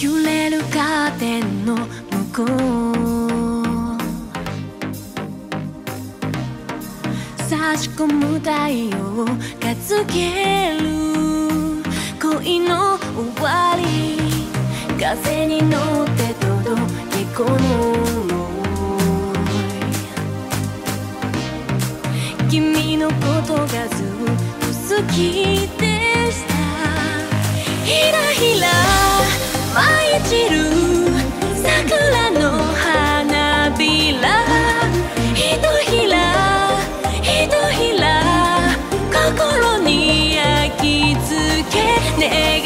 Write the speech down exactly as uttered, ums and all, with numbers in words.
揺れるカーテンの向こう、差し込む太陽がつける恋の終わり、風に乗って届きこの想い、君のことがずっと好きでした。ひらひら舞い散る桜の花びら、ひとひらひとひら心に焼き付け願